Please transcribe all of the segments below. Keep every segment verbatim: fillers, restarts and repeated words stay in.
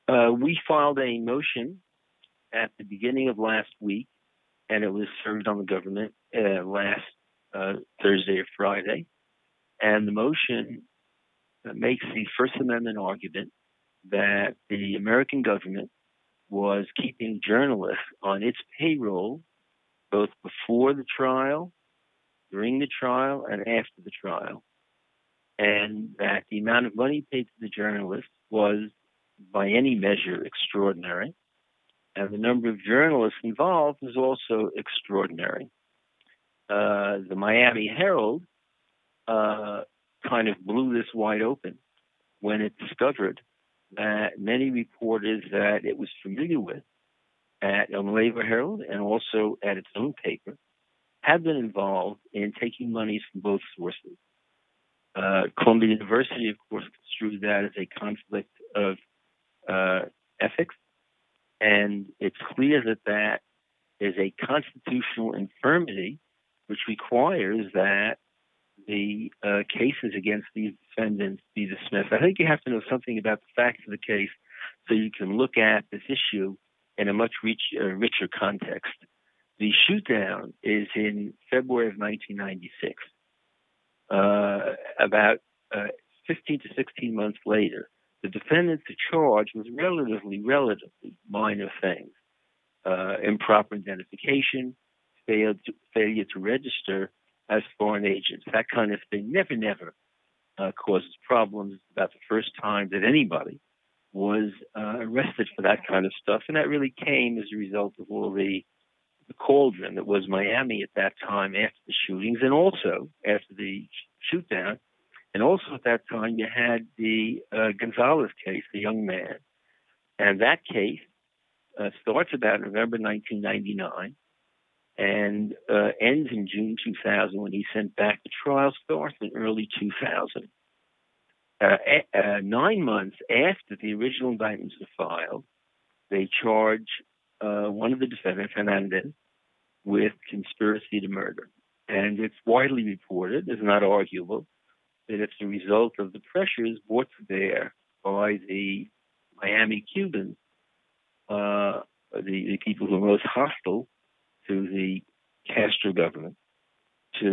Uh, we filed a motion at the beginning of last week, and it was served on the government uh, last uh, Thursday or Friday. And the motion uh, makes the First Amendment argument that the American government was keeping journalists on its payroll both before the trial, during the trial, and after the trial, and that the amount of money paid to the journalists was, by any measure, extraordinary, and the number of journalists involved was also extraordinary. Uh, the Miami Herald uh, kind of blew this wide open when it discovered that many reporters that it was familiar with at El Nuevo Herald and also at its own paper had been involved in taking monies from both sources. Uh, Columbia University, of course, construed that as a conflict of uh, ethics, and it's clear that that is a constitutional infirmity which requires that the uh, cases against these defendants be dismissed. I think you have to know something about the facts of the case so you can look at this issue in a much rich, uh, richer context. The shootdown is in February of nineteen ninety-six. Uh, about uh, fifteen to sixteen months later, the defendants charged with relatively, relatively minor things. Uh, improper identification, failed to, failure to register as foreign agents, that kind of thing never, never uh, causes problems. About the first time that anybody was uh, arrested for that kind of stuff, and that really came as a result of all the, the cauldron that was Miami at that time after the shootings, and also after the shoot down, and also at that time you had the uh, Gonzalez case, the young man, and that case uh, starts about November nineteen ninety-nine. And uh, ends in June two thousand when he's sent back. The trial starts in early two thousand. Uh, uh, nine months after the original indictments were filed, they charge uh, one of the defendants, Hernandez, with conspiracy to murder. And it's widely reported, it's not arguable, that it's the result of the pressures brought to bear by the Miami Cubans, uh, the, the people who are most hostile to the Castro government, to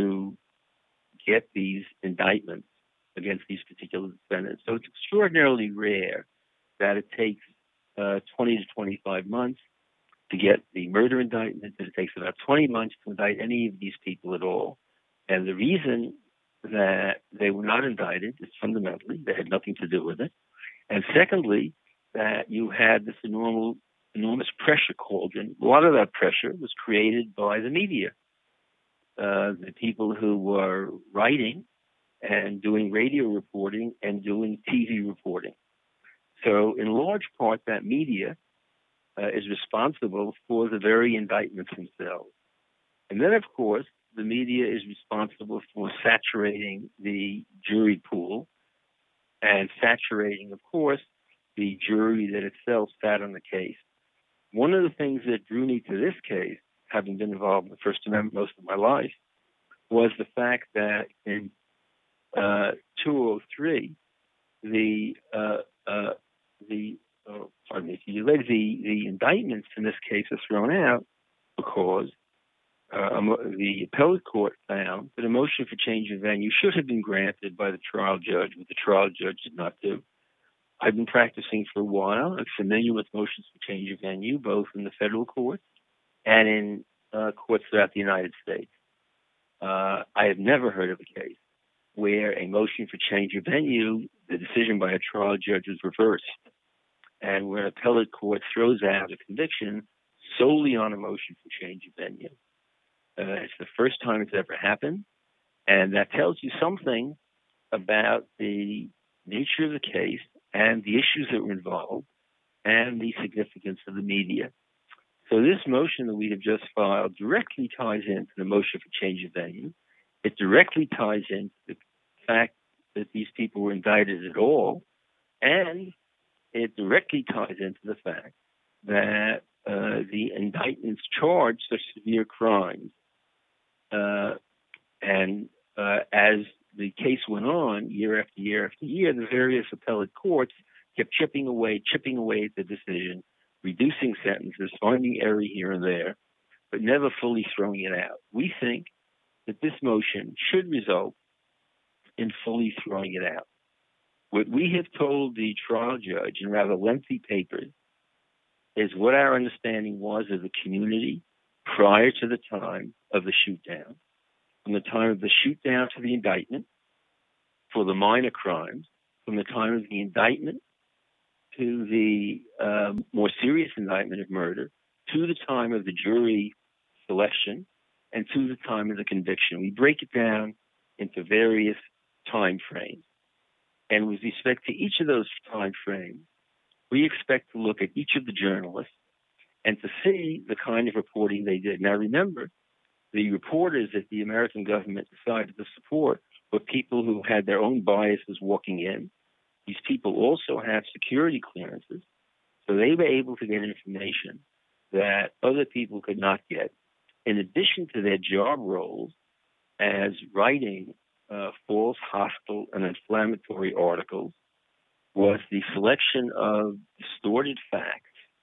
get these indictments against these particular defendants. So it's extraordinarily rare that it takes uh, twenty to twenty-five months to get the murder indictment, and it takes about twenty months to indict any of these people at all. And the reason that they were not indicted is fundamentally they had nothing to do with it. And secondly, that you had this enormous enormous pressure cauldron. A lot of that pressure was created by the media, uh, the people who were writing and doing radio reporting and doing T V reporting. So in large part, that media uh, is responsible for the very indictments themselves. And then, of course, the media is responsible for saturating the jury pool and saturating, of course, the jury that itself sat on the case. One of the things that drew me to this case, having been involved in the First Amendment most of my life, was the fact that in uh, two oh three, the uh, uh, the uh, pardon me, the the indictments in this case are thrown out because uh, the appellate court found that a motion for change of venue should have been granted by the trial judge, but the trial judge did not do. I've been practicing for a while. I'm familiar with motions for change of venue, both in the federal courts and in uh, courts throughout the United States. Uh, I have never heard of a case where a motion for change of venue, the decision by a trial judge was reversed, and where an appellate court throws out a conviction solely on a motion for change of venue. Uh, it's the first time it's ever happened, and that tells you something about the nature of the case and the issues that were involved and the significance of the media. So this motion that we have just filed directly ties into the motion for change of venue. It directly ties into the fact that these people were indicted at all, and it directly ties into the fact that uh, the indictments charge such severe crimes. Uh, and uh, as the case went on, year after year after year, the various appellate courts kept chipping away, chipping away at the decision, reducing sentences, finding error here and there, but never fully throwing it out. We think that this motion should result in fully throwing it out. What we have told the trial judge in rather lengthy papers is what our understanding was of the community prior to the time of the shoot-down, from the time of the shoot-down to the indictment for the minor crimes, from the time of the indictment to the uh, more serious indictment of murder, to the time of the jury selection, and to the time of the conviction. We break it down into various time frames. And with respect to each of those time frames, we expect to look at each of the journalists and to see the kind of reporting they did. Now, remember, the reporters that the American government decided to support were people who had their own biases walking in. These people also have security clearances, so they were able to get information that other people could not get. In addition to their job roles as writing uh, false, hostile, and inflammatory articles, was the selection of distorted facts,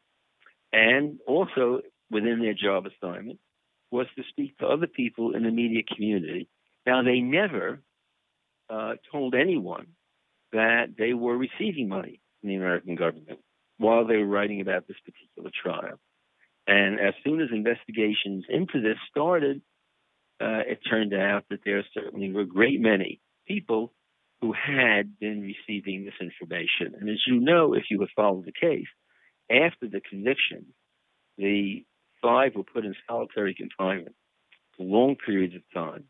and also within their job assignment was to speak to other people in the media community. Now, they never uh, told anyone that they were receiving money from the American government while they were writing about this particular trial. And as soon as investigations into this started, uh, it turned out that there certainly were a great many people who had been receiving this information. And as you know, if you have followed the case, after the conviction, the five were put in solitary confinement for long periods of time.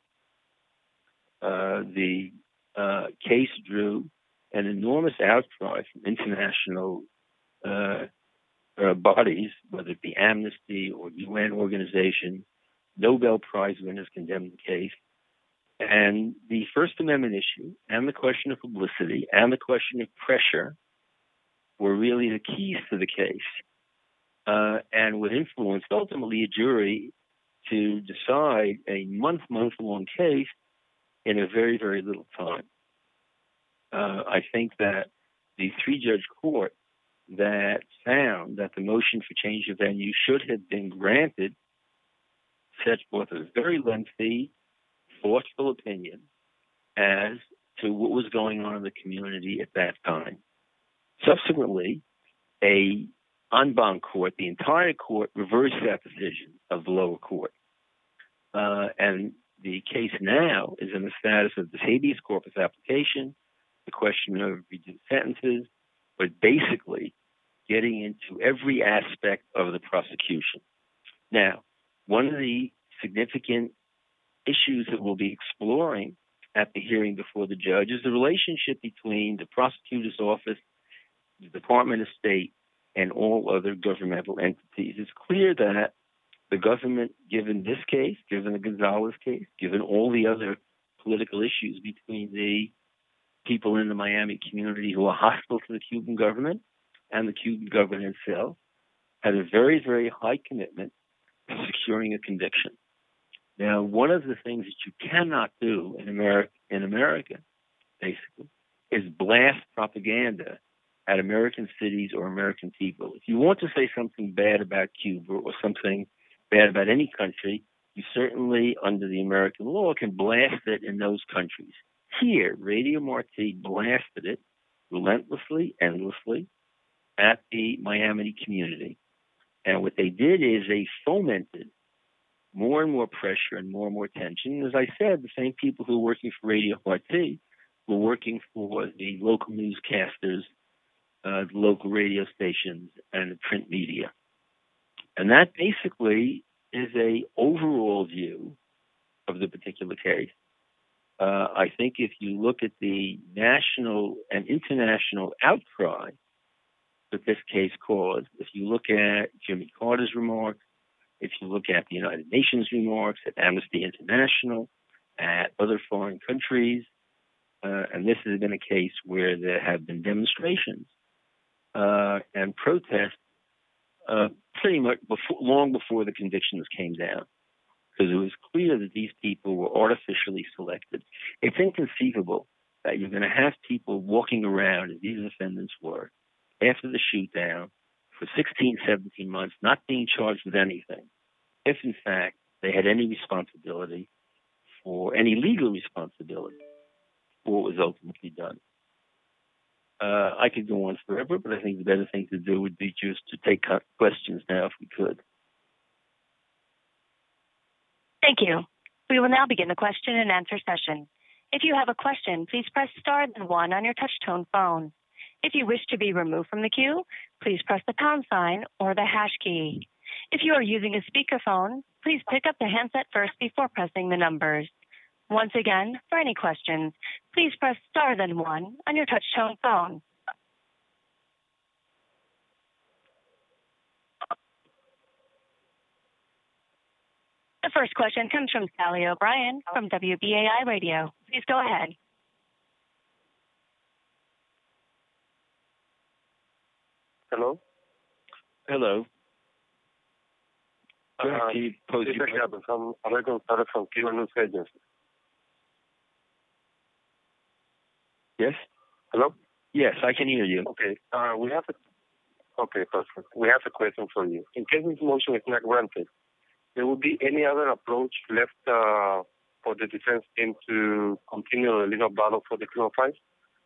Uh, the uh, case drew an enormous outcry from international uh, uh, bodies, whether it be Amnesty or U N organizations. Nobel Prize winners condemned the case. And the First Amendment issue and the question of publicity and the question of pressure were really the keys to the case uh, and would influence ultimately a jury to decide a month, month-long case in a very, very little time. Uh, I think that the three-judge court that found that the motion for change of venue should have been granted set forth a very lengthy, thoughtful opinion as to what was going on in the community at that time. Subsequently, a en banc court, the entire court, reversed that decision of the lower court. Uh, and the case now is in the status of the habeas corpus application, the question of reduced sentences, but basically getting into every aspect of the prosecution. Now, one of the significant issues that we'll be exploring at the hearing before the judge is the relationship between the prosecutor's office, the Department of State, and all other governmental entities. It's clear that the government, given this case, given the Gonzalez case, given all the other political issues between the people in the Miami community who are hostile to the Cuban government and the Cuban government itself, had a very, very high commitment to securing a conviction. Now, one of the things that you cannot do in America, in America, basically, is blast propaganda at American cities or American people. If you want to say something bad about Cuba or something bad about any country, you certainly, under the American law, can blast it in those countries. Here, Radio Marti blasted it relentlessly, endlessly, at the Miami community. And what they did is they fomented more and more pressure and more and more tension. And as I said, the same people who were working for Radio Marti were working for the local newscasters, uh, the local radio stations, and the print media. And that basically is a overall view of the particular case. Uh, I think if you look at the national and international outcry that this case caused, if you look at Jimmy Carter's remarks, if you look at the United Nations remarks, at Amnesty International, at other foreign countries, uh, and this has been a case where there have been demonstrations uh, and protests uh, pretty much before, long before the convictions came down, because it was clear that these people were artificially selected. It's inconceivable that you're going to have people walking around, as these defendants were, after the shoot down for sixteen, seventeen months, not being charged with anything, if in fact they had any responsibility for any legal responsibility for what was ultimately done. Uh, I could go on forever, but I think the better thing to do would be just to take questions now if we could. Thank you. We will now begin the question and answer session. If you have a question, please press star then one on your touch-tone phone. If you wish to be removed from the queue, please press the pound sign or the hash key. If you are using a speakerphone, please pick up the handset first before pressing the numbers. Once again, for any questions, please press star then one on your touch-tone phone. The first question comes from Sally O'Brien from W B A I Radio. Please go ahead. Hello? Hello. Uh, this is Gabby from American Startup from Cuban News Agency. Yes? Hello? Yes, I can hear you. Okay. Uh, we have a, okay, perfect. We have a question for you. In case this motion is not granted, there will be any other approach left uh, for the defense team to continue the legal battle for the criminal fight?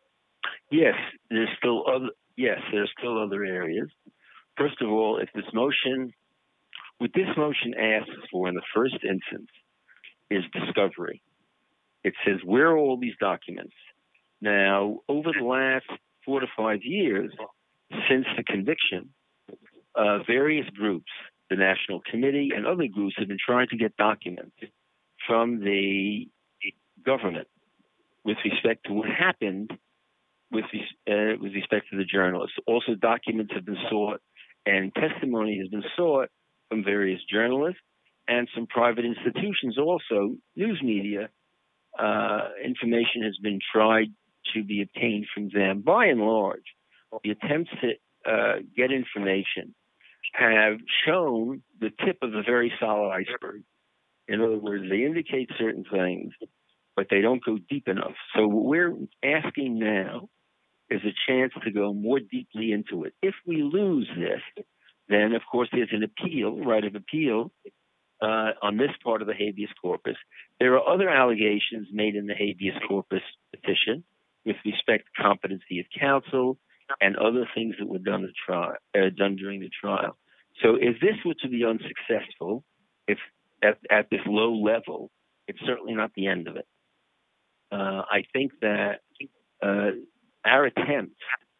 Yes, there's still other. Yes, there's still other areas. First of all, if this motion, what this motion asks for in the first instance is discovery. It says, where are all these documents? Now, over the last four to five years, since the conviction, uh, various groups, the National Committee and other groups, have been trying to get documents from the government with respect to what happened with, uh, with respect to the journalists. Also, documents have been sought and testimony has been sought from various journalists and some private institutions also, news media. Uh, information has been tried to be obtained from them. By and large, the attempts to uh, get information have shown the tip of a very solid iceberg. In other words, they indicate certain things, but they don't go deep enough. So what we're asking now is a chance to go more deeply into it. If we lose this, then, of course, there's an appeal, right of appeal, uh, on this part of the habeas corpus. There are other allegations made in the habeas corpus petition with respect to competency of counsel and other things that were done, the trial, uh, done during the trial. So if this were to be unsuccessful, if at, at this low level, it's certainly not the end of it. Uh, I think that uh, our attempt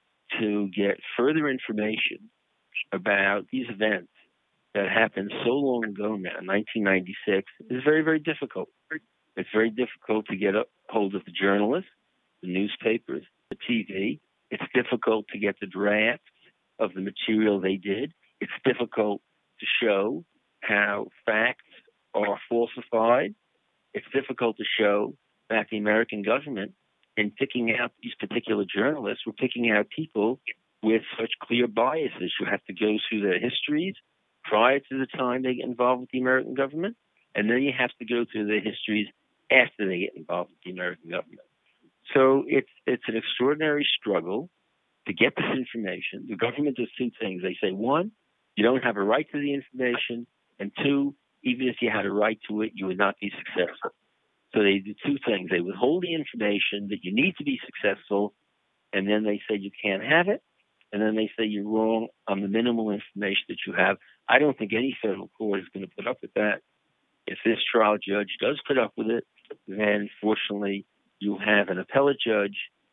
to get further information about these events that happened so long ago now, nineteen ninety-six, is very, very difficult. It's very difficult to get a hold of the journalists, the newspapers, the T V. It's difficult to get the drafts of the material they did. It's difficult to show how facts are falsified. It's difficult to show that the American government, in picking out these particular journalists, were picking out people with such clear biases. You have to go through their histories prior to the time they get involved with the American government, and then you have to go through their histories after they get involved with the American government. So it's it's an extraordinary struggle to get this information. The government does two things. They say, one, you don't have a right to the information, and two, even if you had a right to it, you would not be successful. So they do two things. They withhold the information that you need to be successful, and then they say you can't have it, and then they say you're wrong on the minimal information that you have. I don't think any federal court is going to put up with that. If this trial judge does put up with it, then fortunately you have an appellate judge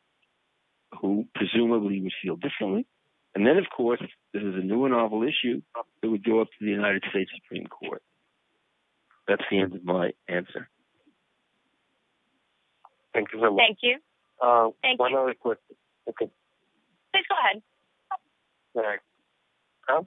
who presumably would feel differently. And then, of course, if this is a new and novel issue, it would go up to the United States Supreme Court. That's the end of my answer. Thank you so much. Thank you. Uh, Thank one you. other question. Okay. Please go ahead. All right. Huh?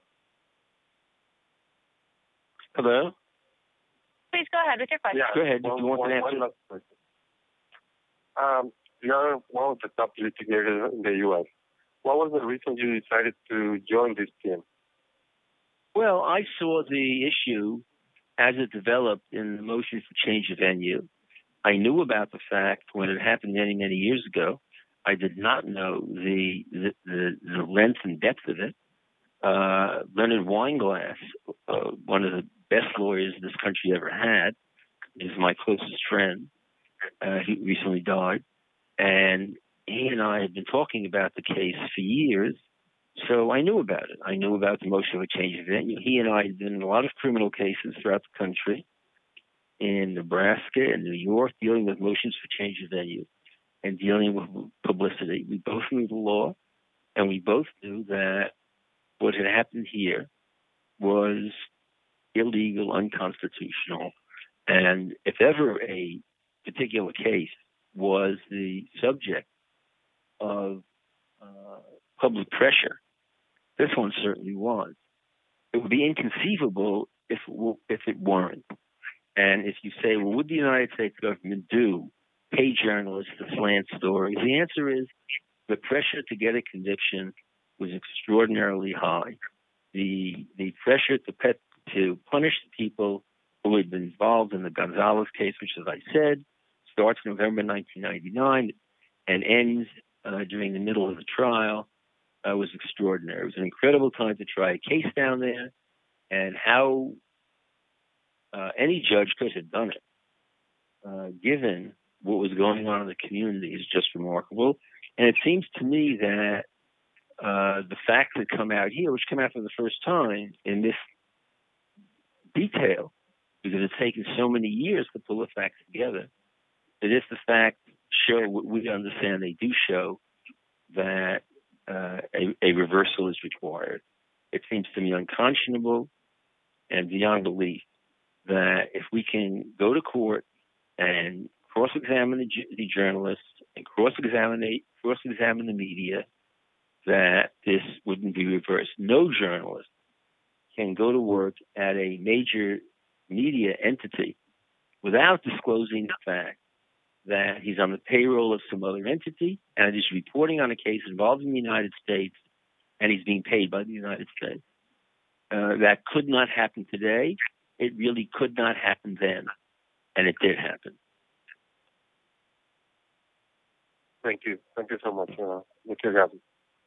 Hello? Please go ahead with your question. Yeah. Go ahead. One, Do you want one, an one answer? last question. Um, you're one of the top litigators in the U S. What was the reason you decided to join this team? Well, I saw the issue as it developed in the motion for change of venue. I knew about the fact when it happened many, many years ago. I did not know the the, the, the length and depth of it. Uh, Leonard Weinglass, uh, one of the best lawyers this country ever had, is my closest friend. Uh, he recently died. And he and I had been talking about the case for years, so I knew about it. I knew about the motion of a change of venue. He and I had been in a lot of criminal cases throughout the country, in Nebraska and New York, dealing with motions for change of venue and dealing with publicity. We both knew the law, and we both knew that what had happened here was illegal, unconstitutional, and if ever a particular case was the subject of uh, public pressure, this one certainly was. It would be inconceivable if if it weren't. And if you say, well, would the United States government do pay journalists to slant stories? The answer is the pressure to get a conviction was extraordinarily high. The the pressure to pet, to punish the people who had been involved in the Gonzalez case, which, as I said, starts November nineteen ninety-nine and ends uh, during the middle of the trial, uh, was extraordinary. It was an incredible time to try a case down there, and how uh, any judge could have done it, uh, given what was going on in the community, is just remarkable. And it seems to me that uh, the facts that come out here, which come out for the first time in this detail, because it's taken so many years to pull the facts together, that if the facts show what we understand they do show, that uh, a, a reversal is required. It seems to me unconscionable and beyond belief that if we can go to court and cross-examine the, the journalists and cross-examine, cross-examine the media, that this wouldn't be reversed. No journalist can go to work at a major media entity without disclosing the fact that he's on the payroll of some other entity and is reporting on a case involving the United States, and he's being paid by the United States. Uh, that could not happen today. It really could not happen then, and it did happen. Thank you. Thank you so much, uh, Mister Gabby.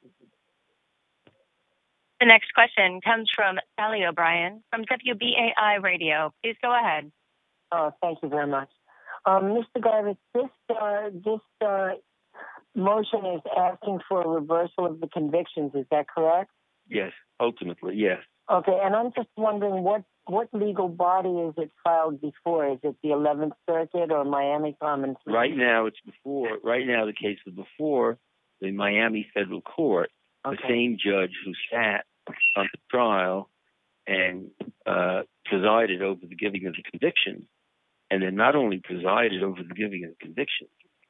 The next question comes from Sally O'Brien from W B A I Radio. Please go ahead. Oh, thank you very much. Um, Mister Garbus, this, uh, this uh, motion is asking for a reversal of the convictions. Is that correct? Yes, ultimately, yes. Okay, and I'm just wondering what, what legal body is it filed before? Is it the eleventh Circuit or Miami Common? Right now, it's before. Right now, the case is before the Miami Federal Court. Okay. The same judge who sat on the trial and uh, presided over the giving of the convictions, and then not only presided over the giving of the convictions,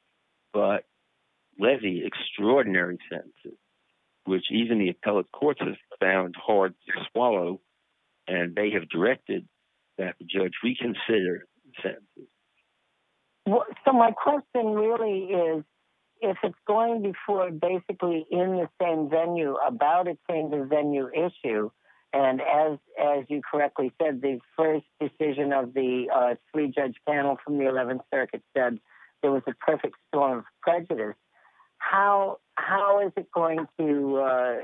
but levy extraordinary sentences, which even the appellate courts have found hard to swallow, and they have directed that the judge reconsider the sentences. Well, so my question really is, if it's going before basically in the same venue about a change of venue issue, and as as you correctly said, the first decision of the uh, three-judge panel from the eleventh Circuit said there was a perfect storm of prejudice. How how is it going to uh,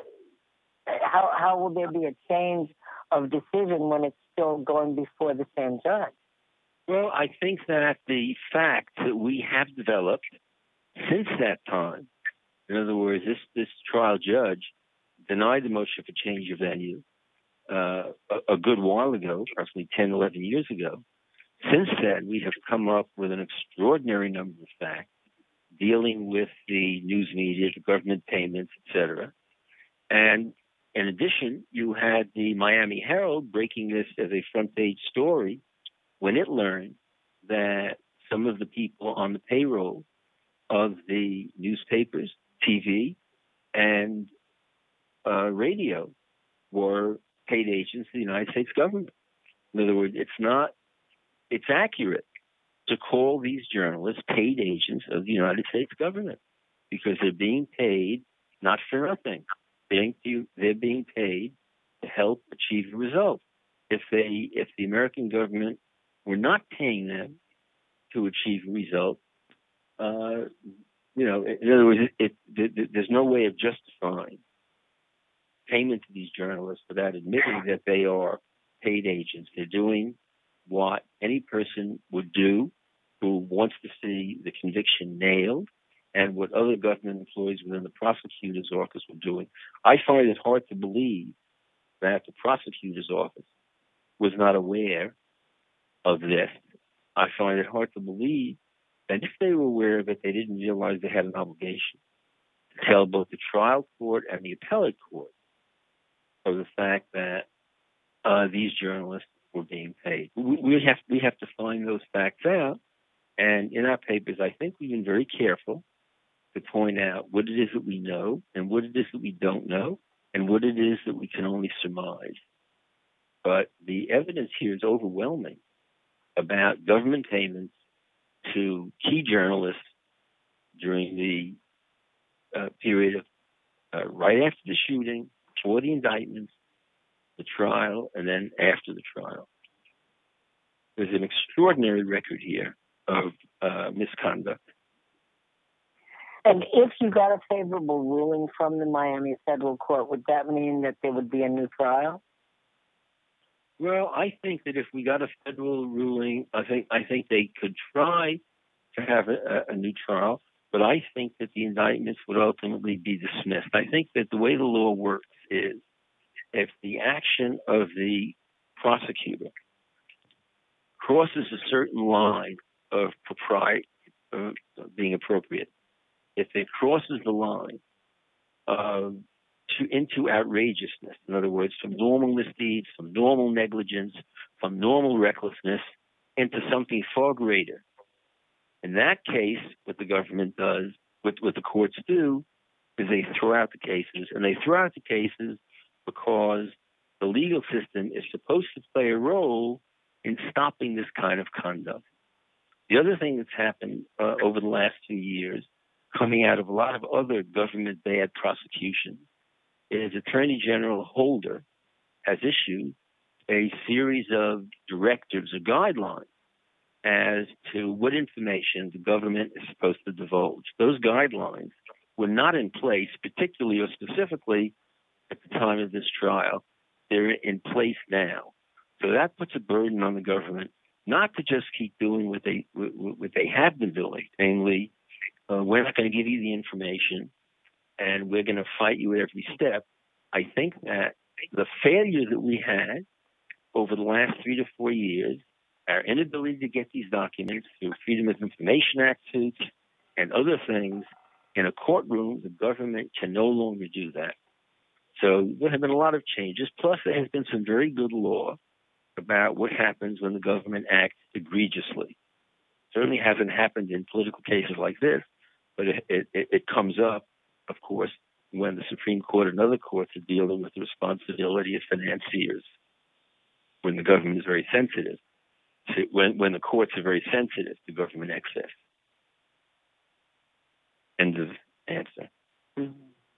how how will there be a change of decision when it's still going before the same judge? Well, I think that the facts that we have developed since that time, in other words, this this trial judge denied the motion for change of venue uh, a, a good while ago, approximately ten, eleven years ago. Since then, we have come up with an extraordinary number of facts dealing with the news media, the government payments, et cetera. And in addition, you had the Miami Herald breaking this as a front page story when it learned that some of the people on the payroll of the newspapers, T V, and uh, radio were paid agents of the United States government. In other words, it's not, it's accurate to call these journalists paid agents of the United States government because they're being paid not for nothing. They're, they're being paid to help achieve a result. If they, if the American government were not paying them to achieve a result, uh, you know, in other words, it, it, it, there's no way of justifying payment to these journalists without admitting that they are paid agents. They're doing what any person would do who wants to see the conviction nailed, and what other government employees within the prosecutor's office were doing. I find it hard to believe that the prosecutor's office was not aware of this. I find it hard to believe that if they were aware of it, they didn't realize they had an obligation to tell both the trial court and the appellate court of the fact that uh, these journalists were being paid. We, we have we have to find those facts out, and in our papers, I think we've been very careful to point out what it is that we know and what it is that we don't know and what it is that we can only surmise. But the evidence here is overwhelming about government payments to key journalists during the uh, period of uh, right after the shooting, before the indictments, the trial, and then after the trial. There's an extraordinary record here of uh, misconduct. And if you got a favorable ruling from the Miami federal court, would that mean that there would be a new trial? Well, I think that if we got a federal ruling, I think I think they could try to have a, a new trial, but I think that the indictments would ultimately be dismissed. I think that the way the law works is if the action of the prosecutor crosses a certain line of propriety, of being appropriate, if it crosses the line uh, to into outrageousness, in other words, from normal misdeeds, from normal negligence, from normal recklessness, into something far greater. In that case, what the government does, what, what the courts do, is they throw out the cases, and they throw out the cases because the legal system is supposed to play a role in stopping this kind of conduct. The other thing that's happened uh, over the last two years, coming out of a lot of other government bad prosecutions, is Attorney General Holder has issued a series of directives or guidelines as to what information the government is supposed to divulge. Those guidelines were not in place, particularly or specifically at the time of this trial. They're in place now. So that puts a burden on the government not to just keep doing what they what they have been doing, namely, uh, we're not going to give you the information and we're going to fight you at every step. I think that the failure that we had over the last three to four years, our inability to get these documents through Freedom of Information Act suits and other things in a courtroom, the government can no longer do that. So there have been a lot of changes. Plus, there has been some very good law about what happens when the government acts egregiously. Certainly hasn't happened in political cases like this, but it, it, it comes up, of course, when the Supreme Court and other courts are dealing with the responsibility of financiers, when the government is very sensitive, to, when, when the courts are very sensitive to government excess. End of answer. Mm-hmm.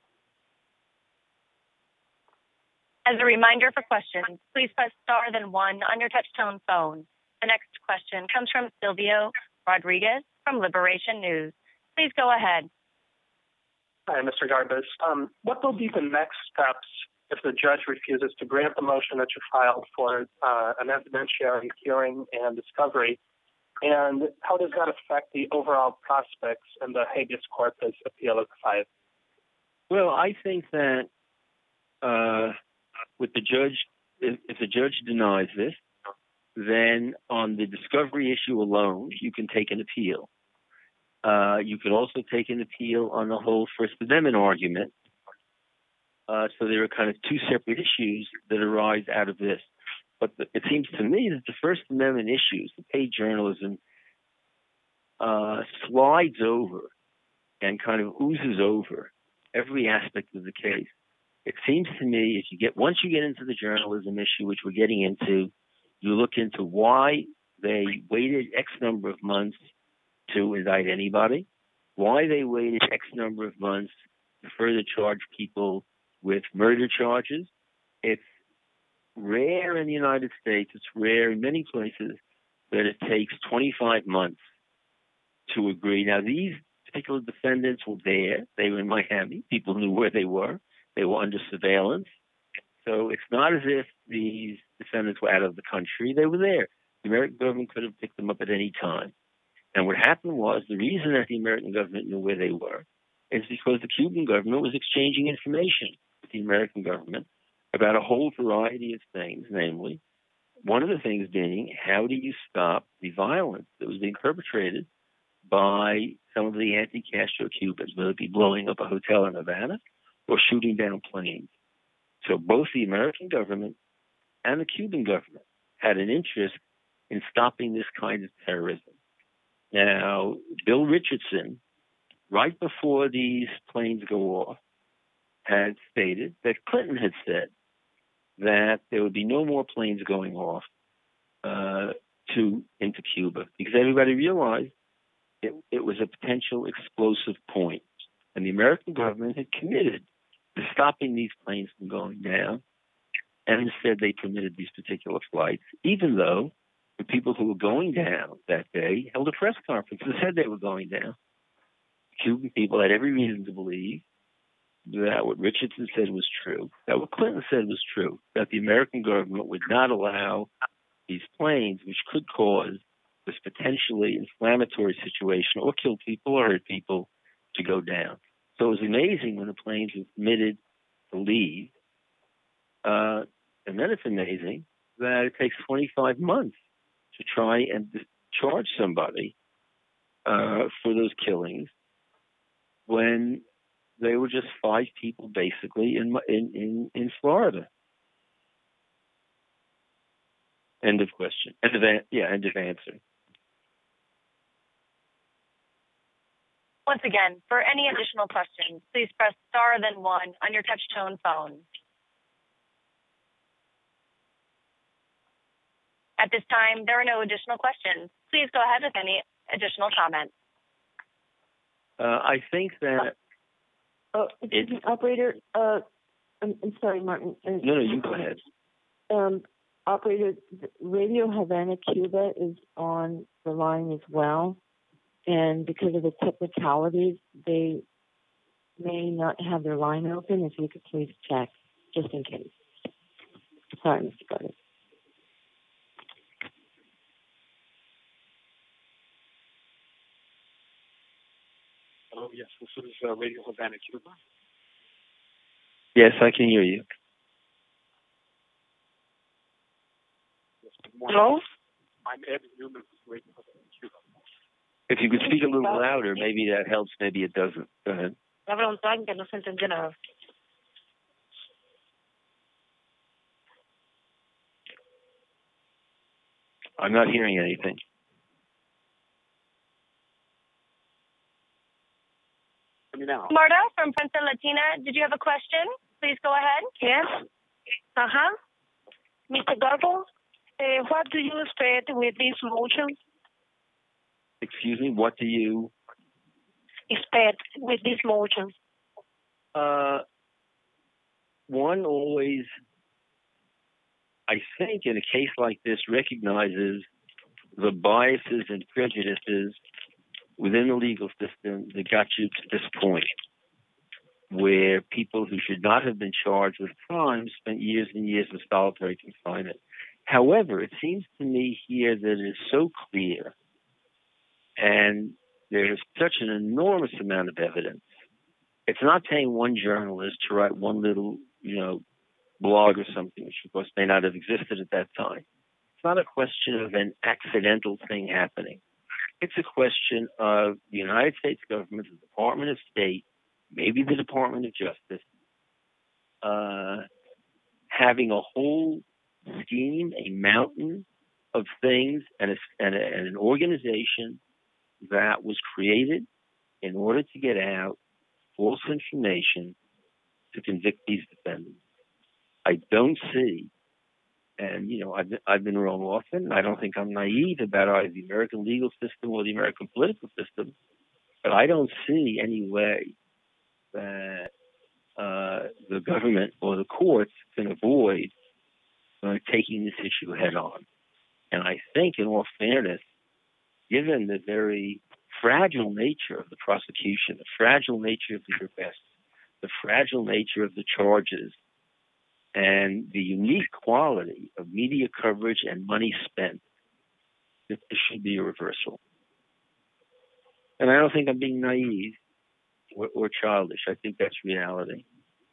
As a reminder for questions, please press star then one on your touch-tone phone. The next question comes from Silvio Rodriguez from Liberation News. Please go ahead. Hi, Mister Garbus. Um, what will be the next steps if the judge refuses to grant the motion that you filed for uh, an evidentiary hearing and discovery? And how does that affect the overall prospects in the habeas corpus appeal of the five? Well, I think that uh, with the judge, if, if the judge denies this, then on the discovery issue alone, you can take an appeal. Uh, you can also take an appeal on the whole First Amendment argument. Uh, so there are kind of two separate issues that arise out of this. But the, it seems to me that the First Amendment issues, the paid journalism, uh, slides over and kind of oozes over every aspect of the case. It seems to me if you get once you get into the journalism issue, which we're getting into, you look into why they waited X number of months to indict anybody, why they waited X number of months to further charge people with murder charges. It's rare in the United States, it's rare in many places that it takes twenty-five months to agree. Now, these particular defendants were there. They were in Miami. People knew where they were. They were under surveillance. So it's not as if these defendants were out of the country. They were there. The American government could have picked them up at any time. And what happened was the reason that the American government knew where they were is because the Cuban government was exchanging information with the American government about a whole variety of things, namely, one of the things being, how do you stop the violence that was being perpetrated by some of the anti-Castro Cubans, whether it be blowing up a hotel in Havana or shooting down planes. So both the American government and the Cuban government had an interest in stopping this kind of terrorism. Now, Bill Richardson, right before these planes go off, had stated that Clinton had said that there would be no more planes going off uh, to into Cuba because everybody realized it, it was a potential explosive point. And the American government had committed to stopping these planes from going down. And instead, they permitted these particular flights, even though the people who were going down that day held a press conference and said they were going down. Cuban people had every reason to believe that what Richardson said was true, that what Clinton said was true, that the American government would not allow these planes, which could cause this potentially inflammatory situation or kill people or hurt people, to go down. So it was amazing when the planes were permitted to leave. Uh, and then it's amazing that it takes twenty-five months to try and charge somebody uh, for those killings when they were just five people, basically, in in in, in Florida. End of question. End of an- yeah. End of answer. Once again, for any additional questions, please press star then one on your touch-tone phone. At this time, there are no additional questions. Please go ahead with any additional comments. Uh, I think that. Oh, excuse me, operator. Uh, I'm, I'm sorry, Martin. Uh, no, no, you go ahead. Um, operator, Radio Havana, Cuba is on the line as well, and because of the technicalities, they may not have their line open. If you could please check, just in case. Sorry, Mister Gardner. Hello, yes, this is uh, Radio Havana, Cuba. Yes, I can hear you. Yes, good morning. Hello? I'm Ed Newman from Radio Havana, Cuba. If you could speak a little louder, maybe that helps, maybe it doesn't. Go ahead. I'm not hearing anything. Me now. Marta from Prensa Latina, did you have a question? Please go ahead. Yes. Uh-huh. Mister Garbo, uh, what do you expect with this motion? Excuse me, what do you... Expect with this motion? Uh, one always, I think, in a case like this, recognizes the biases and prejudices within the legal system that got you to this point, where people who should not have been charged with crimes spent years and years in solitary confinement. However, it seems to me here that it is so clear, and there is such an enormous amount of evidence. It's not paying one journalist to write one little, you know, blog or something, which of course may not have existed at that time. It's not a question of an accidental thing happening. It's a question of the United States government, the Department of State, maybe the Department of Justice, uh, having a whole scheme, a mountain of things, and, a, and, a, and an organization that was created in order to get out false information to convict these defendants. I don't see, and, you know, I've been, I've been wrong often. I don't think I'm naive about either the American legal system or the American political system, but I don't see any way that uh, the government or the courts can avoid uh, taking this issue head on. And I think, in all fairness, given the very fragile nature of the prosecution, the fragile nature of the arrest, the fragile nature of the charges, and the unique quality of media coverage and money spent, that there should be a reversal. And I don't think I'm being naive or, or childish. I think that's reality.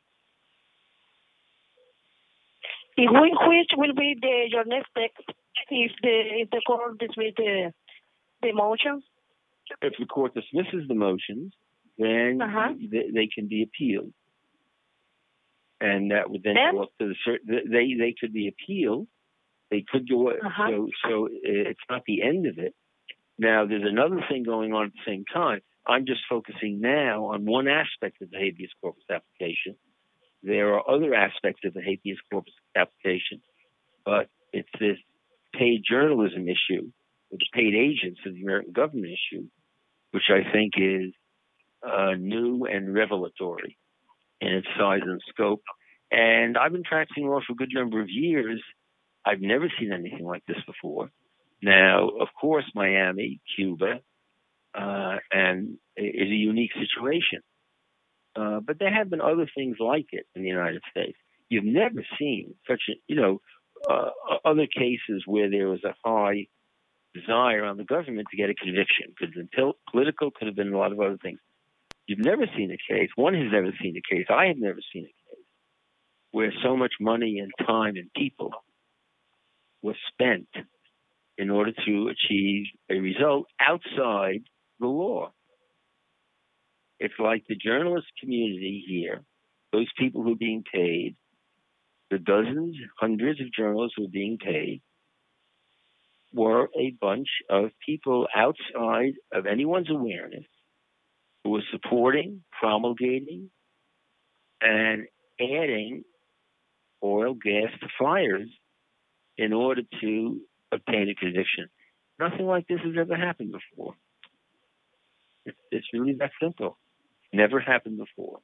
If we, which will be the, your next step if the if the court dismisses the the motion? If the court dismisses the motions, then uh-huh. they, they can be appealed, and that would then then? go up to the they they could be appealed. They could go uh-huh. so so it's not the end of it. Now there's another thing going on at the same time. I'm just focusing now on one aspect of the habeas corpus application. There are other aspects of the habeas corpus application, but it's this paid journalism issue, the paid agents of the American government issue, which I think is uh, new and revelatory in its size and scope. And I've been practicing law for a good number of years. I've never seen anything like this before. Now, of course, Miami, Cuba, uh, and is a unique situation. Uh, but there have been other things like it in the United States. You've never seen such a, you know, uh, other cases where there was a high desire on the government to get a conviction. Could have been political, could have been a lot of other things. You've never seen a case, one has never seen a case, I have never seen a case, where so much money and time and people was spent in order to achieve a result outside the law. It's like the journalist community here, those people who are being paid, the dozens, hundreds of journalists who are being paid, were a bunch of people outside of anyone's awareness who were supporting, promulgating, and adding oil, gas to fires in order to obtain a conviction. Nothing like this has ever happened before. It's, it's really that simple. Never happened before.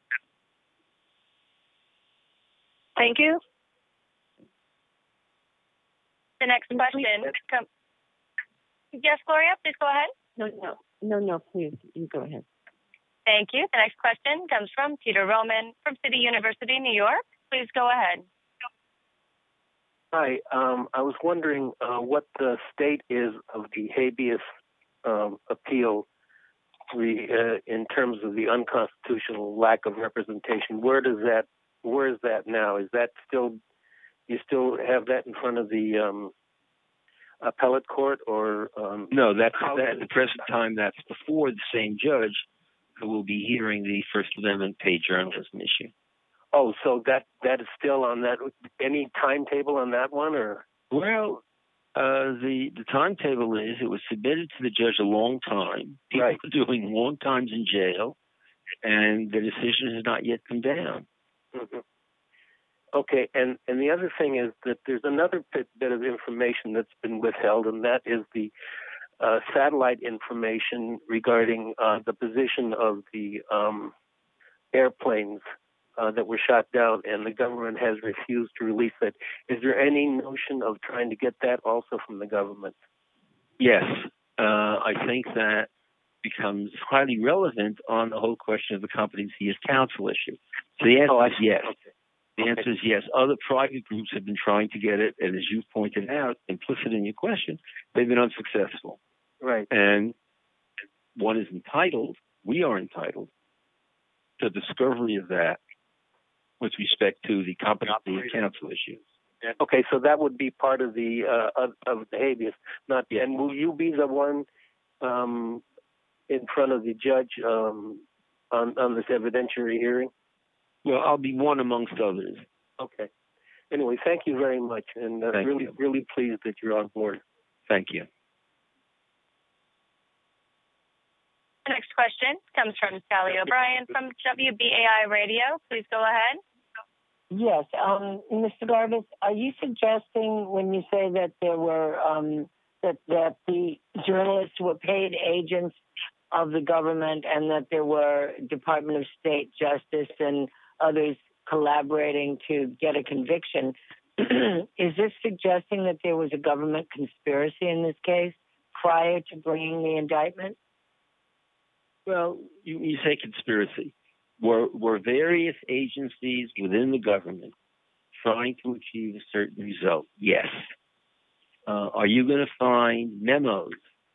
Thank you. The next question comes. Yes, Gloria, please go ahead. No, no, no, no, please, you go ahead. Thank you. The next question comes from Peter Roman from City University, New York. Please go ahead. Hi, um, I was wondering uh, what the state is of the habeas um, appeal re, uh, in terms of the unconstitutional lack of representation. Where does that? Where is that now? Is that still? You still have that in front of the um, appellate court, or um, no? That's that, at the present time. That's before the same judge who will be hearing the First Amendment paid journalism issue. Oh, so that that is still on that. Any timetable on that one, or? Well, uh, the the timetable is it was submitted to the judge a long time. People right. are doing long times in jail, and the decision has not yet come down. Mm-hmm. Okay, and, and the other thing is that there's another bit, bit of information that's been withheld, and that is the uh, satellite information regarding uh, the position of the um, airplanes uh, that were shot down, and the government has refused to release that. Is there any notion of trying to get that also from the government? Yes, uh, I think that becomes highly relevant on the whole question of the competency of counsel issue. So the answer oh, is yes. Okay. The answer is yes. Other private groups have been trying to get it, and as you pointed out, implicit in your question, they've been unsuccessful. Right. And one is entitled, we are entitled, to discovery of that with respect to the competency of counsel issues. Okay, so that would be part of the uh, of, of the habeas. Not, yes. And will you be the one um, in front of the judge um, on, on this evidentiary hearing? Well, I'll be one amongst others. Okay. Anyway, thank you very much, and uh, really, you. really pleased that you're on board. Thank you. The next question comes from Sally O'Brien from W B A I Radio. Please go ahead. Yes, um, Mister Garbus, are you suggesting when you say that there were um, that that the journalists were paid agents of the government, and that there were Department of State, Justice, and others collaborating to get a conviction? Is this suggesting that there was a government conspiracy in this case prior to bringing the indictment? Well, you, you say conspiracy. Were, were various agencies within the government trying to achieve a certain result? Yes. Uh, are you going to find memos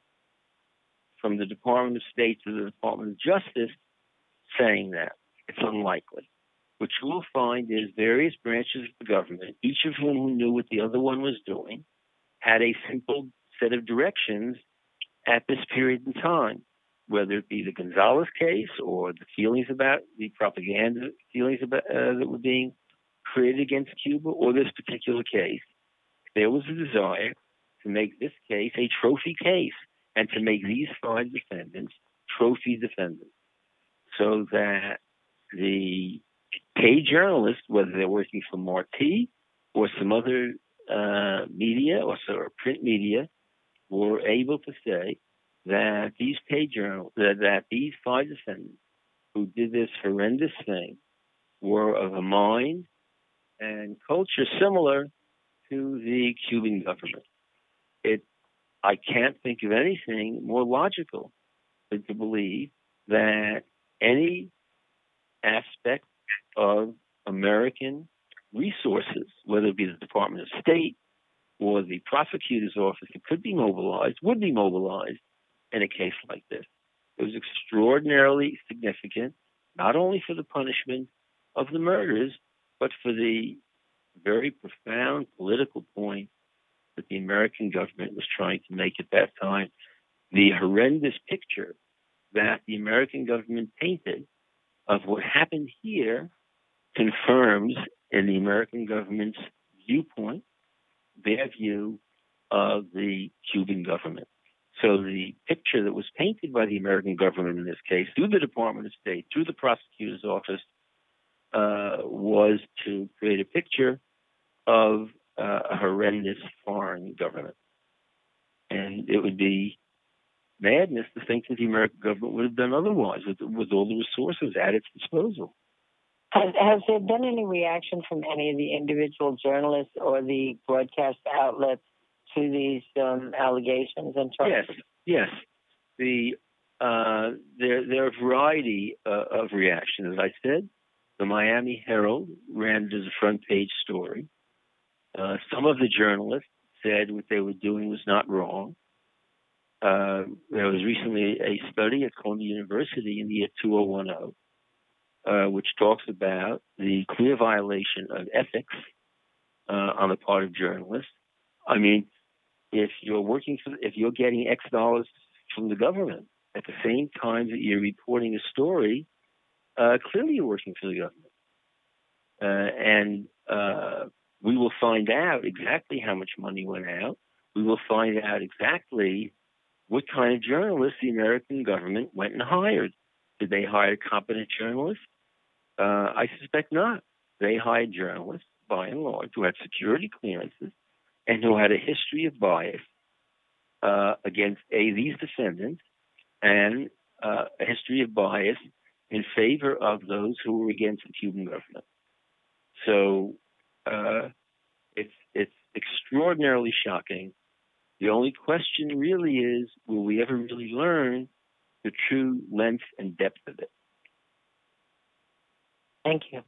from the Department of State to the Department of Justice saying that? It's unlikely. What you will find is various branches of the government, each of whom knew what the other one was doing, had a simple set of directions at this period in time, whether it be the Gonzalez case or the feelings about the propaganda feelings about, uh, that were being created against Cuba, or this particular case. There was a desire to make this case a trophy case and to make these five defendants trophy defendants, so that the paid journalists, whether they're working for Marti or some other uh, media or, or print media, were able to say that these paid journalists, that, that these five defendants who did this horrendous thing were of a mind and culture similar to the Cuban government. It, I can't think of anything more logical than to believe that any aspect of American resources, whether it be the Department of State or the prosecutor's office that could be mobilized, would be mobilized in a case like this. It was extraordinarily significant, not only for the punishment of the murders, but for the very profound political point that the American government was trying to make at that time. The horrendous picture that the American government painted of what happened here confirms in the American government's viewpoint their view of the Cuban government. So the picture that was painted by the American government in this case, through the Department of State, through the prosecutor's office, uh, was to create a picture of uh, a horrendous foreign government. And it would be madness to think that the American government would have done otherwise with, with all the resources at its disposal. Has, has there been any reaction from any of the individual journalists or the broadcast outlets to these um, allegations and charges? Yes, yes. The uh, there there are a variety uh, of reactions. As I said, the Miami Herald ran it as a front page story. Uh, some of the journalists said what they were doing was not wrong. Uh, there was recently a study at Columbia University in the year two thousand ten, uh, which talks about the clear violation of ethics uh, on the part of journalists. I mean, if you're working for, if you're getting X dollars from the government at the same time that you're reporting a story, uh, clearly you're working for the government. Uh, and uh, we will find out exactly how much money went out. We will find out exactly what kind of journalists the American government went and hired. Did they hire competent journalists? Uh, I suspect not. They hired journalists, by and large, who had security clearances and who had a history of bias uh, against A, these defendants, and uh, a history of bias in favor of those who were against the Cuban government. So uh, it's it's extraordinarily shocking. The only question really is, will we ever really learn the true length and depth of it? Thank you.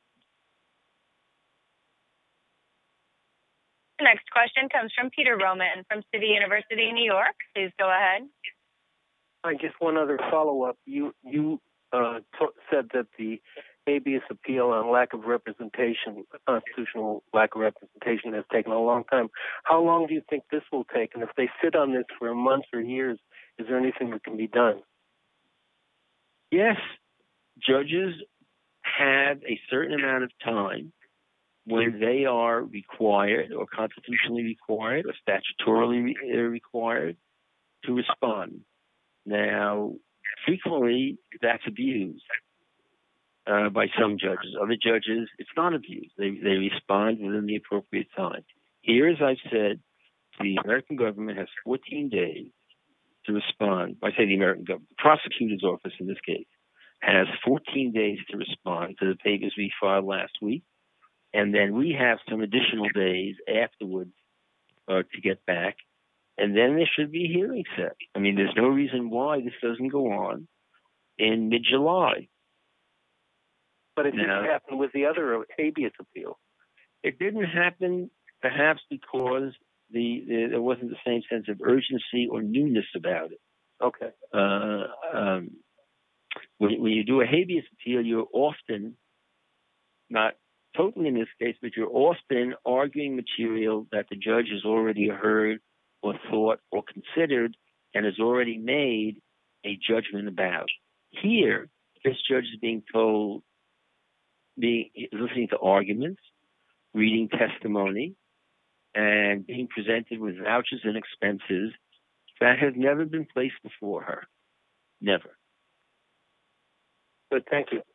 The next question comes from Peter Roman from City University, New York. Please go ahead. I just one other follow-up. You you uh, t- said that the habeas appeal on lack of representation, constitutional lack of representation, has taken a long time. How long do you think this will take? And if they sit on this for months or years, is there anything that can be done? Yes, judges have a certain amount of time when they are required or constitutionally required or statutorily re- required to respond. Now, frequently that's abused uh, by some judges. Other judges, it's not abused. They, they respond within the appropriate time. Here, as I've said, the American government has fourteen days to respond. I say the American government, the prosecutor's office in this case, has fourteen days to respond to the papers we filed last week. And then we have some additional days afterwards uh, to get back. And then there should be a hearing set. I mean, there's no reason why this doesn't go on in mid-July. But it didn't Now, happen with the other habeas appeal. It didn't happen perhaps because the, the there wasn't the same sense of urgency or newness about it. Okay. Uh, um, when, when you do a habeas appeal, you're often, not totally in this case, but you're often arguing material that the judge has already heard or thought or considered and has already made a judgment about. Here, this judge is being told, being listening to arguments, reading testimony, and being presented with vouchers and expenses that have never been placed before her. Never. Good, thank you.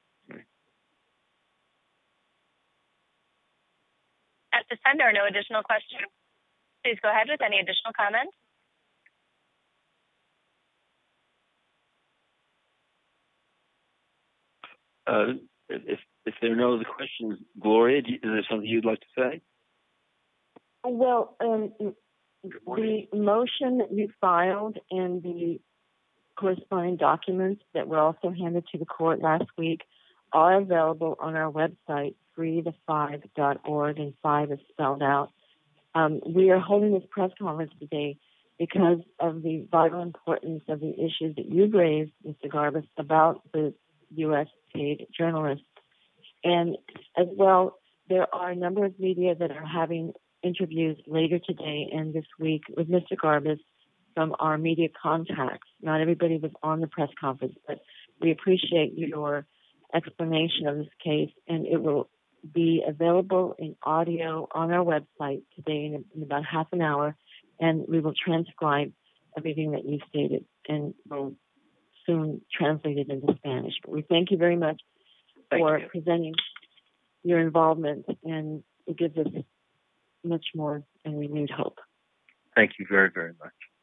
At this time, there are no additional questions. Please go ahead with any additional comments. Uh, if if there are no other questions, Gloria, is there something you'd like to say? Well, um, the motion that you filed and the corresponding documents that were also handed to the court last week are available on our website, free the five dot org, and five is spelled out. Um, we are holding this press conference today because of the vital importance of the issues that you've raised, Mister Garbus, about the U S paid journalists. And as well, there are a number of media that are having interviews later today and this week with Mister Garbus from our media contacts. Not everybody was on the press conference, but we appreciate your explanation of this case, and it will be available in audio on our website today in, in about half an hour, and we will transcribe everything that you stated and will soon translate it into Spanish. But we thank you very much Thank for you. presenting your involvement, and it gives us much more and renewed hope. Thank you very, very much.